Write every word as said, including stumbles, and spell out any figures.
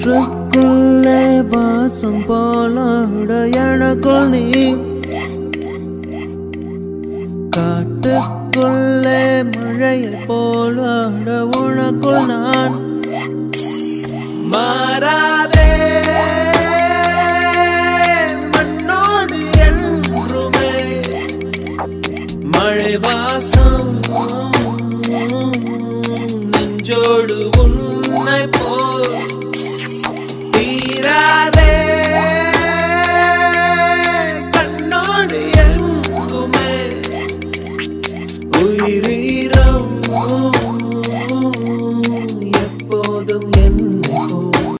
காற்றுக்குள்ளே வாசம் போலாட எனக்குள் நீ காட்டுக்குள்ளே மழையை போலாட உனக்குள் நான் மாறாதே மண்ணோடு என்றுமே மழை வாசம் நெஞ்சோடு உன்னை போல் தீராதே